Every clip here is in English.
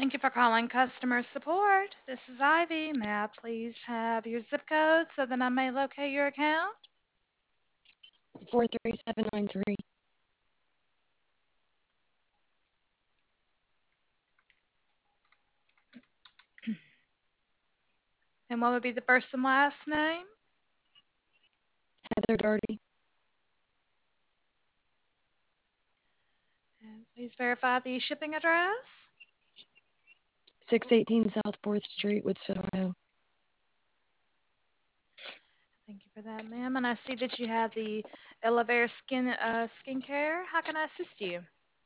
Thank you for calling customer support. This is Ivy. May I please have your zip code so that I may locate your account? 43793. And what would be the first and last name? Heather Darty. And please verify the shipping address. 618 South 4th Street, Woodstock, Ohio. Thank you for that, ma'am. And I see that you have the Elevare skincare. How can I assist you?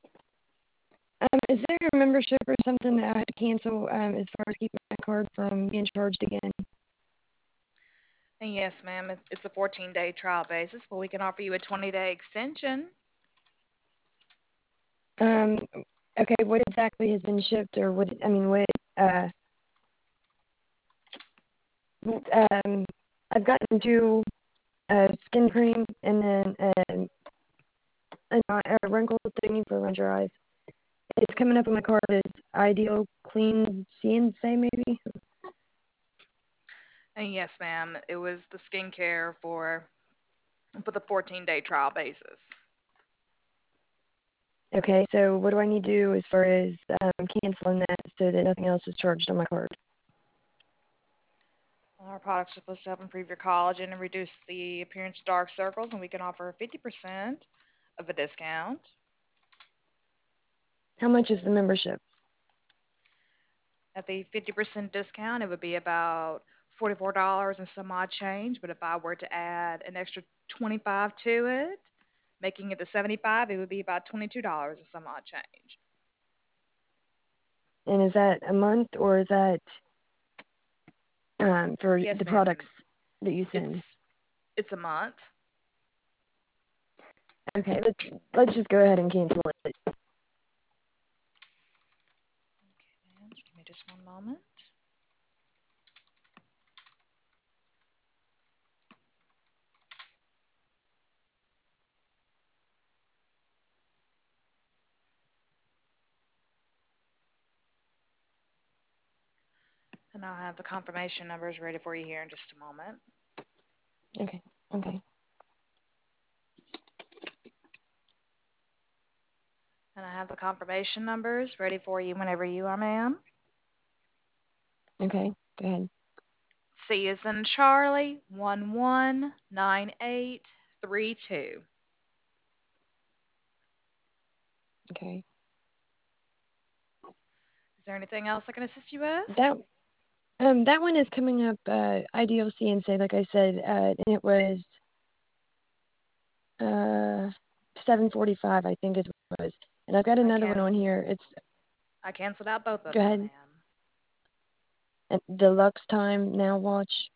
Is there a membership or something that I had to cancel as far as keeping my card from being charged again? And yes, ma'am, it's a 14-day trial basis, but we can offer you a 20-day extension. Um, okay, what exactly has been shipped, or what? I mean, uh, um, I've gotten two skin cream and then a wrinkle thingy for around your eyes. It's coming up on my card as Ideal Clean CNC, maybe. And yes, ma'am, it was the skincare for the 14-day trial basis. Okay, so what do I need to do as far as canceling that so that nothing else is charged on my card? Our products are supposed to help improve your collagen and reduce the appearance of dark circles, and we can offer 50% of a discount. How much is the membership? At the 50% discount, it would be about $44 and some odd change, but if I were to add an extra 25 to it, making it the 75, it would be about $22 and some odd change. And is that a month or is that for Yes, the ma'am. products that you send? It's a month. Okay, let's just go ahead and cancel it. Okay, ma'am, give me just one moment. And I'll have the confirmation numbers ready for you here in just a moment. Okay, okay. And I have the confirmation numbers ready for you whenever you are, ma'am. Okay, go ahead. C is in Charlie, 119832. Okay. Is there anything else I can assist you with? That one is coming up Ideal CNC, like I said, and it was 745, I think is what it was. And I've got I another one on cancel. here. I canceled out both of Go them, ahead. ma'am. Deluxe Time Now Watch.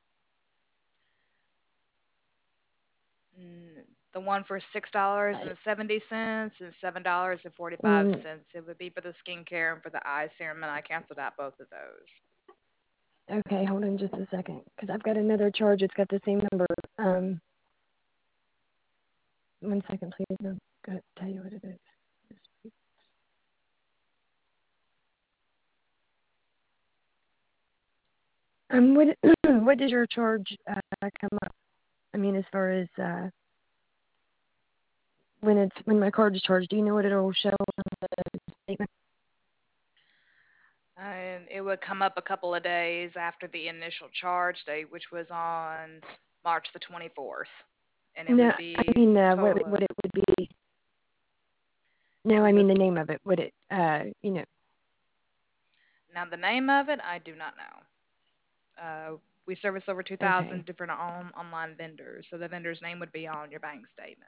The one for $6.70 and Mm, $7.45. It would be for the skincare and for the eye serum, and I canceled out both of those. okay, hold on just a second, because I've got another charge. It's got the same number. 1 second, please. I'm going to tell you what it is. What what does your charge come up? I mean, as far as when my card is charged, do you know what it'll show on the statement? And it would come up a couple of days after the initial charge date, which was on March the 24th. And it No, would I be mean a what total of, what it would be. No, it I mean would, the name of it. Would it now the name of it, I do not know. We service over 2,000 Okay, different online vendors, so the vendor's name would be on your bank statement.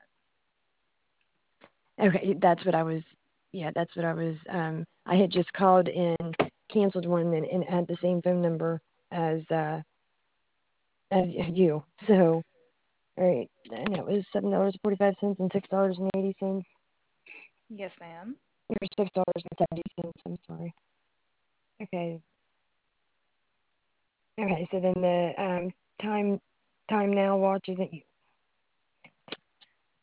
okay, that's what I was. Yeah, that's what I was. I had just called and canceled one and had the same phone number as as you. So, all right, and it was $7.45 and $6.80. Yes, ma'am. Or $6.70. I'm sorry. Okay. Okay. So then the time time now watch isn't you.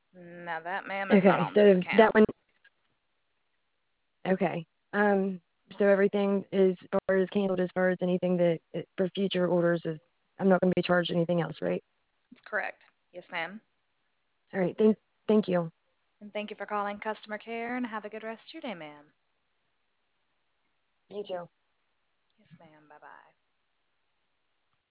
Now that, ma'am, is not Okay. on the So that discount. one. Okay. So everything is as far as canceled as far as anything that for future orders is I'm not going to be charged anything else, right? That's correct. Yes, ma'am. All right. Thank you. And thank you for calling customer care and have a good rest of your day, ma'am. You too. Yes, ma'am. Bye bye.